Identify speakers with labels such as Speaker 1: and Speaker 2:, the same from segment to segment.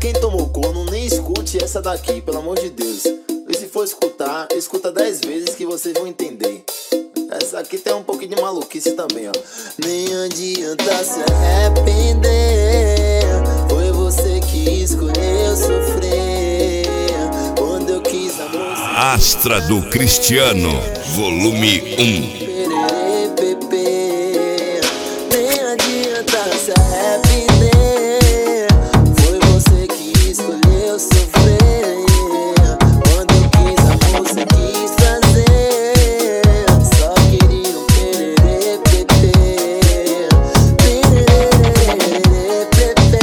Speaker 1: Quem tomou corno nem escute essa daqui, pelo amor de Deus. E se for escutar, escuta 10 vezes que vocês vão entender. Essa aqui tem um pouquinho de maluquice também, ó. Nem adianta se arrepender, foi você que escolheu sofrer. Quando eu quis amor.
Speaker 2: Astra do Cristiano, volume 1.
Speaker 1: Nem adianta se arrepender, foi você que escolheu sofrer. Quando eu quis amor, você quis trazer. Só queria um pererê, pepe. Pererê, pepe.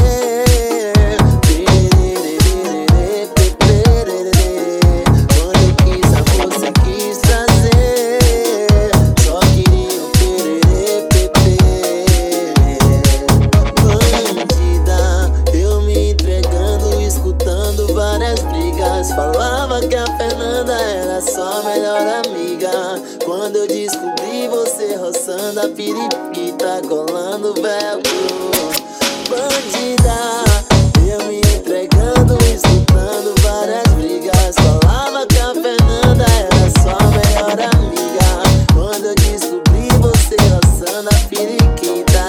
Speaker 1: Pererê, pepe. Quando eu quis amor, você quis trazer. Só queria um pererê, pepe. Bandida, eu me entregando, escutando várias brigas. Falava que a Fernanda era só melhor amiga. Quando eu descobri você roçando a periquita, colando velcro. Bandida, eu me entregando, escutando várias brigas. Falava que a Fernanda era só melhor amiga. Quando eu descobri você roçando a periquita,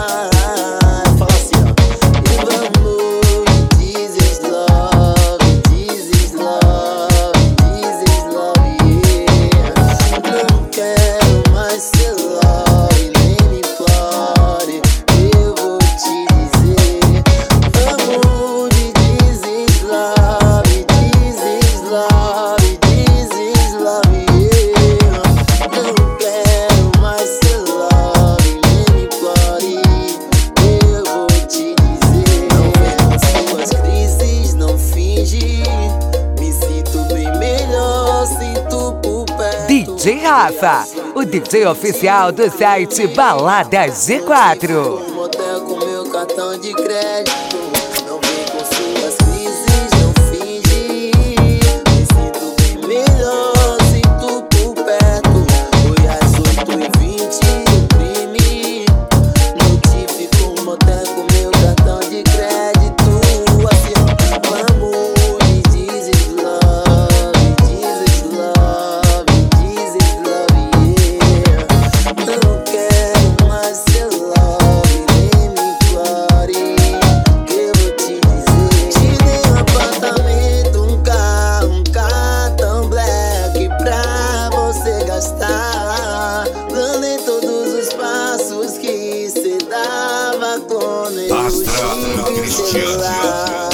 Speaker 1: fala assim, ó. E vamos, this is love, this is love, this is love, yeah. Não quero mais ser love, nem me implore, eu vou te dizer. Vamos de this is love, this is love, this is love, yeah. Não quero mais ser love, nem me implore, eu vou te dizer. Não vendo as suas crises, não finge. Me sinto bem melhor, sinto por perto.
Speaker 3: DJ Rafa, o DJ oficial do site Baladas G4.
Speaker 1: Um motel com meu cartão de crédito. Não vem com suas crises, não finge. Me sinto bem melhor, sinto por perto. Foi às 8h20 o crime. Notifico um motel com meu cartão de crédito. Assim, ó, vamos, this is love, this is love, this is love, yeah. Não quero mais ser love, nem me implore, que eu vou te dizer. Te dei um apartamento, um cartão black pra você gastar. Planei todos os passos que cê dava quando eu
Speaker 2: Astra do
Speaker 1: estive
Speaker 2: Cristiano.
Speaker 1: lá.